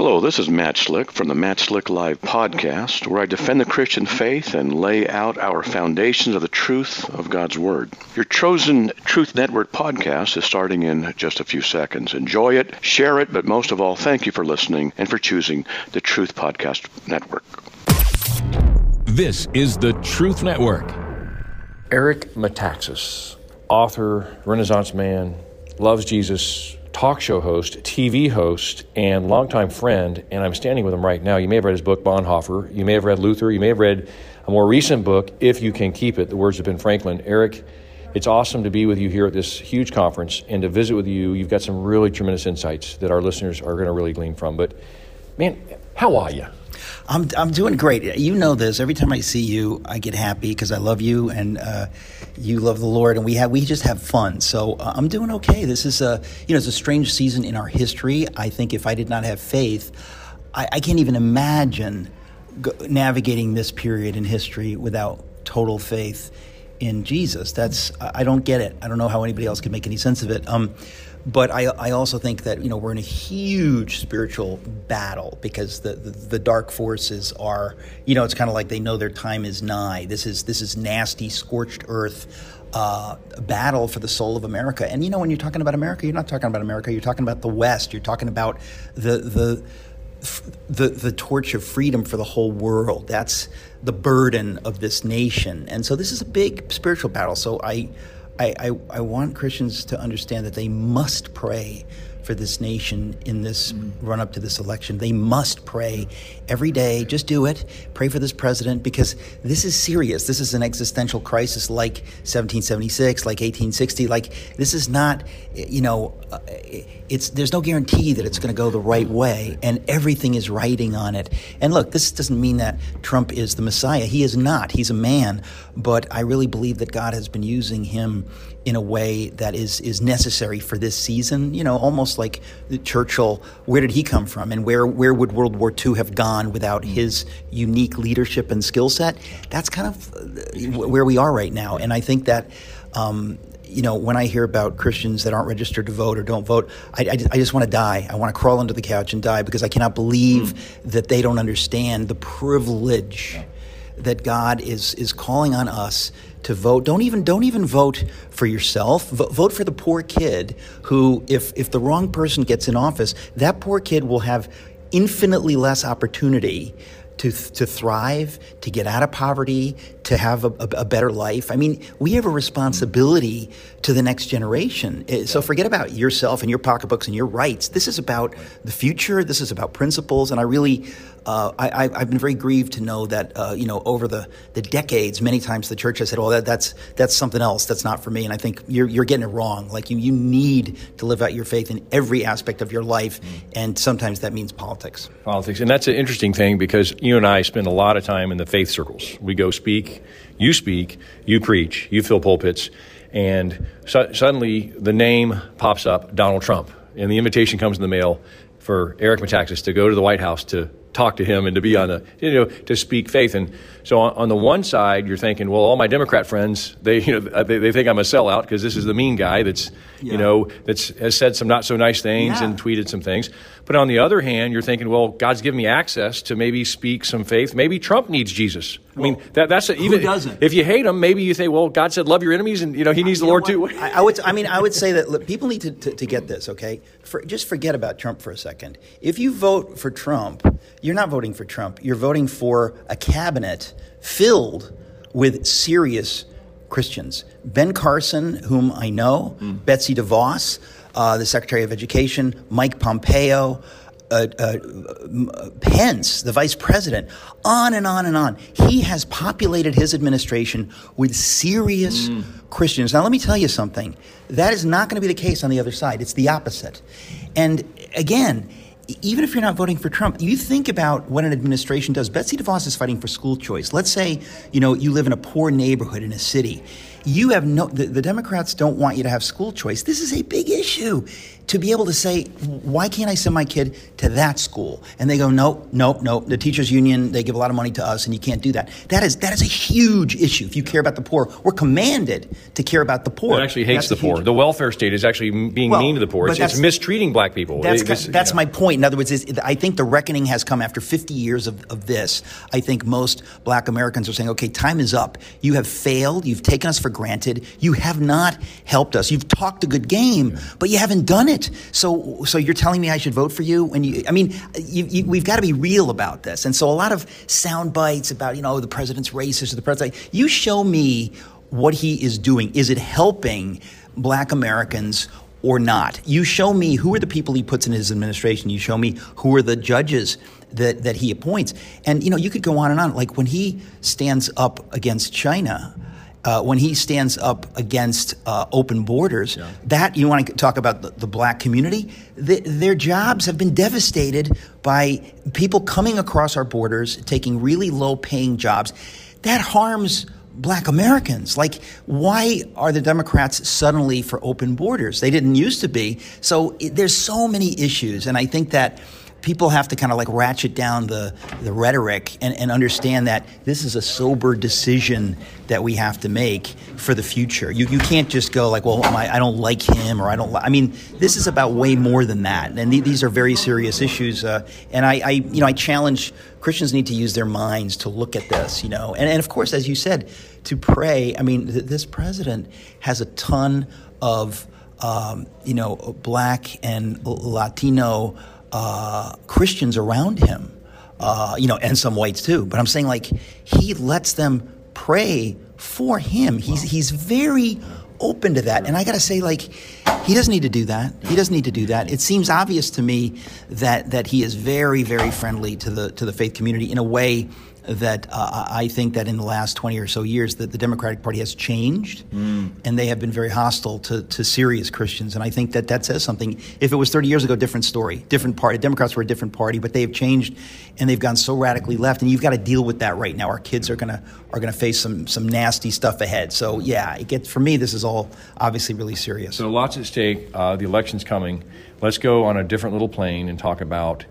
Hello, this is Matt Slick from the Matt Slick Live podcast, where I defend the Christian faith and lay out our foundations of the truth of God's Word. Your chosen Truth Network podcast is starting in just a few seconds. Enjoy it, share it, but most of all, thank you for listening and for choosing the Truth Podcast Network. This is the Truth Network. Eric Metaxas, author, Renaissance man, loves Jesus, talk show host, TV host, and longtime friend, and I'm standing with him right now. You may have read his book, Bonhoeffer. You may have read Luther. You may have read a more recent book, If You Can Keep It, The Words of Ben Franklin. Eric, it's awesome to be with you here at this huge conference and to visit with you. You've got some really tremendous insights that our listeners are going to really glean from. But, man, how are you? I'm doing great. You know this. Every time I see you, I get happy because I love you and you love the Lord, and we just have fun. So I'm doing okay. This is it's a strange season in our history. I think if I did not have faith, I can't even imagine navigating this period in history without total faith in Jesus. I don't get it. I don't know how anybody else can make any sense of it. But I also think that, we're in a huge spiritual battle because the dark forces are, it's kind of like they know their time is nigh. This is nasty, scorched earth battle for the soul of America. And, when you're talking about America, you're not talking about America. You're talking about the West. You're talking about the torch of freedom for the whole world. That's the burden of this nation. And so this is a big spiritual battle. So I want Christians to understand that they must pray for this nation in this run-up to this election. They must pray every day. Just do it. Pray for this president because this is serious. This is an existential crisis like 1776, like 1860. Like, this is not, there's no guarantee that it's going to go the right way, and everything is riding on it. And look, this doesn't mean that Trump is the Messiah. He is not. He's a man. But I really believe that God has been using him in a way that is necessary for this season. Almost like Churchill, where did he come from? And where would World War II have gone without his unique leadership and skill set? That's kind of where we are right now. And I think that, when I hear about Christians that aren't registered to vote or don't vote, I just want to die. I want to crawl under the couch and die because I cannot believe that they don't understand the privilege that God is calling on us to vote. Don't even vote for yourself. Vote for the poor kid who, if the wrong person gets in office, that poor kid will have infinitely less opportunity to thrive, to get out of poverty, to have a better life. I mean, we have a responsibility to the next generation. So forget about yourself and your pocketbooks and your rights. This is about the future. This is about principles. And I really, I've been very grieved to know that, over the decades, many times the church has said, well, that's something else. That's not for me. And I think you're getting it wrong. Like, you need to live out your faith in every aspect of your life. And sometimes that means politics. And that's an interesting thing because you and I spend a lot of time in the faith circles. We go speak, you preach, you fill pulpits. And suddenly the name pops up, Donald Trump. And the invitation comes in the mail for Eric Metaxas to go to the White House to talk to him and to be on to speak faith. And so on the one side, you're thinking, well, all my Democrat friends, they think I'm a sellout because this is the mean guy that's has said some not so nice things and tweeted some things. But on the other hand, you're thinking, well, God's given me access to maybe speak some faith. Maybe Trump needs Jesus. I mean, that's even who doesn't? If you hate him, maybe you think, well, God said love your enemies, and he needs the Lord too. I would say that look, people need to get this. Okay, just forget about Trump for a second. If you vote for Trump, you're not voting for Trump. You're voting for a cabinet filled with serious Christians. Ben Carson, whom I know, Betsy DeVos, the Secretary of Education, Mike Pompeo, Pence, the Vice President, on and on and on. He has populated his administration with serious Christians. Now, let me tell you something. That is not going to be the case on the other side. It's the opposite. And again, even if you're not voting for Trump, you think about what an administration does. Betsy DeVos is fighting for school choice. Let's say, you live in a poor neighborhood in a city, you have the Democrats don't want you to have school choice. This is a big issue. To be able to say, why can't I send my kid to that school? And they go, no. The teachers union, they give a lot of money to us, and you can't do that. That is a huge issue. If you care about the poor, we're commanded to care about the poor. It actually hates the poor. The welfare state is actually being mean to the poor. It's mistreating black people. That's my point. In other words, I think the reckoning has come after 50 years of this. I think most black Americans are saying, okay, time is up. You have failed. You've taken us for granted. You have not helped us. You've talked a good game, but you haven't done it. So you're telling me I should vote for you? We've got to be real about this. And so a lot of sound bites about, the president's racist or the president. You show me what he is doing. Is it helping black Americans or not? You show me who are the people he puts in his administration. You show me who are the judges that he appoints. And, you could go on and on. Like when he stands up against China, when he stands up against open borders, that you want to talk about the black community, their jobs have been devastated by people coming across our borders, taking really low-paying jobs. That harms black Americans. Like, why are the Democrats suddenly for open borders? They didn't used to be. So there's so many issues, and I think that people have to kind of like ratchet down the rhetoric and understand that this is a sober decision that we have to make for the future. You can't just go like, well, I don't like him, or I mean, this is about way more than that. And these are very serious issues. And I challenge Christians need to use their minds to look at this, and of course, as you said, to pray. I mean, this president has a ton of, black and Latino Christians around him, and some whites too. But I'm saying, like, he lets them pray for him. He's very open to that. And I got to say, like, he doesn't need to do that. He doesn't need to do that. It seems obvious to me that he is very, very friendly to the faith community in a way that I think that in the last 20 or so years that the Democratic Party has changed, and they have been very hostile to serious Christians. And I think that says something. If it was 30 years ago, different story, different party. Democrats were a different party, but they have changed, and they've gone so radically left. And you've got to deal with that right now. Our kids are gonna face some nasty stuff ahead. So yeah, for me, this is all obviously really serious. So lots at stake. The election's coming. Let's go on a different little plane and talk about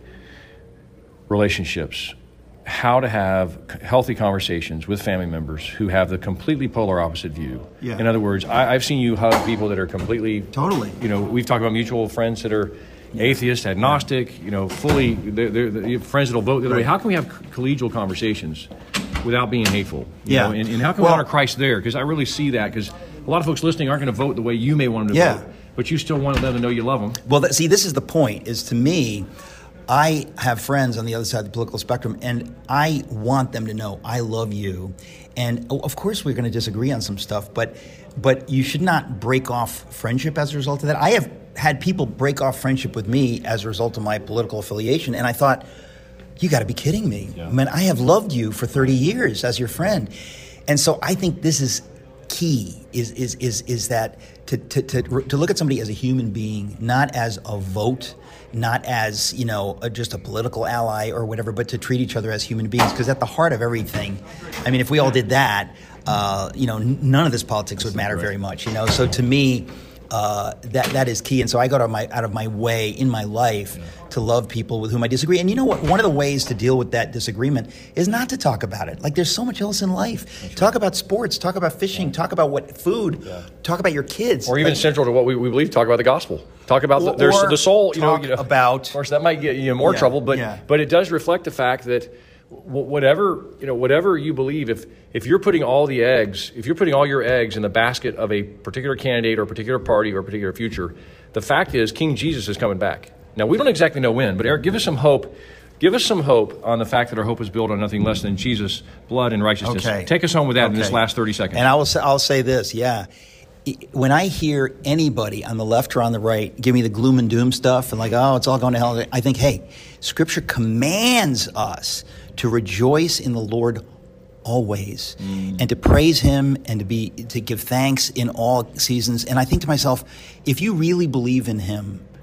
relationships. How to have healthy conversations with family members who have the completely polar opposite view. Yeah. In other words, I've seen you hug people that are completely... Totally. We've talked about mutual friends that are atheist, agnostic, fully... They're friends that will vote the other way. How can we have collegial conversations without being hateful? And how can we honor Christ there? Because I really see that, because a lot of folks listening aren't going to vote the way you may want them to vote. But you still want them to know you love them. Well, this is the point, is to me... I have friends on the other side of the political spectrum, and I want them to know I love you. And of course, we're going to disagree on some stuff, but you should not break off friendship as a result of that. I have had people break off friendship with me as a result of my political affiliation, and I thought, you got to be kidding me. Yeah. I mean, I have loved you for 30 years as your friend. And so I think this is key, is that to look at somebody as a human being, not as a vote, not as, just a political ally or whatever, but to treat each other as human beings. Because at the heart of everything, I mean, if we all did that, none of this politics would matter very much, So to me, that is key. And so I go out of my way in my life to love people with whom I disagree. And you know what? One of the ways to deal with that disagreement is not to talk about it. Like, there's so much else in life. Talk about sports, talk about fishing, talk about food, talk about your kids. Or even central to what we believe, talk about the gospel. Talk about the soul. About, of course, that might get you more trouble, but it does reflect the fact that whatever you believe, if you're putting all your eggs in the basket of a particular candidate or a particular party or a particular future, the fact is King Jesus is coming back. Now, we don't exactly know when, but Eric, give us some hope. Give us some hope on the fact that our hope is built on nothing less than Jesus' blood and righteousness. Okay. Take us home with that in this last 30 seconds. And I'll say this, when I hear anybody on the left or on the right give me the gloom and doom stuff and like, oh, it's all going to hell, I think, hey, Scripture commands us to rejoice in the Lord always, and to praise Him, and to give thanks in all seasons. And I think to myself, if you really believe in Him,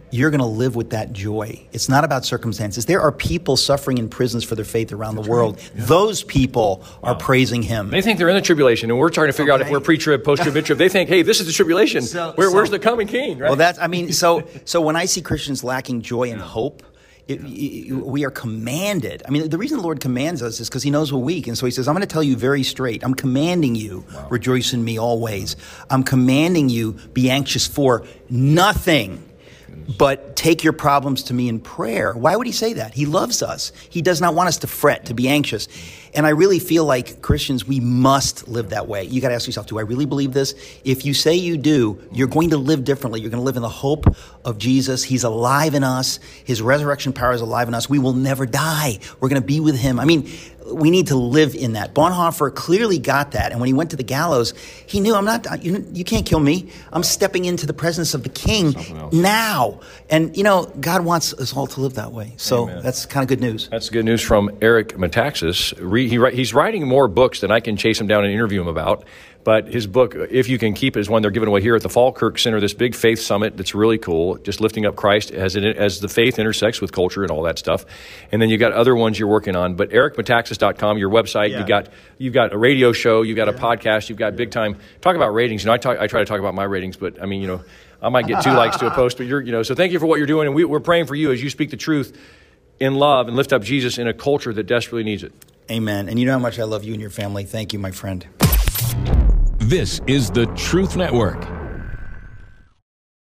you're going to live with that joy. It's not about circumstances. There are people suffering in prisons for their faith around the world. Yeah. Those people are praising him. They think they're in the tribulation, and we're trying to figure out if we're pre-trib, post-trib, mid-trib. They think, hey, this is the tribulation. Where's the coming king? Right? Well, so when I see Christians lacking joy and hope, we are commanded. I mean, the reason the Lord commands us is because he knows we're weak. And so he says, I'm going to tell you very straight. I'm commanding you, rejoice in me always. I'm commanding you, be anxious for nothing, but take your problems to me in prayer. Why would he say that? He loves us. He does not want us to fret, to be anxious. And I really feel like Christians, we must live that way. You got to ask yourself, do I really believe this? If you say you do, you're going to live differently. You're going to live in the hope of Jesus. He's alive in us. His resurrection power is alive in us. We will never die. We're going to be with him. I mean, we need to live in that. Bonhoeffer clearly got that. And when he went to the gallows, he knew, you can't kill me. I'm stepping into the presence of the king now. And, God wants us all to live that way. So Amen. That's kind of good news. That's good news from Eric Metaxas. He's writing more books than I can chase him down and interview him about. But his book, If You Can Keep It, is one they're giving away here at the Falkirk Center, this big faith summit that's really cool, just lifting up Christ as the faith intersects with culture and all that stuff. And then you got other ones you're working on. But ericmetaxas.com, your website, you've got a radio show, you've got a podcast, you've got big time. Talk about ratings. I try to talk about my ratings, but I mean, I might get 2 likes to a post, but so thank you for what you're doing. And we're praying for you as you speak the truth in love and lift up Jesus in a culture that desperately needs it. Amen. And you know how much I love you and your family. Thank you, my friend. This is the Truth Network.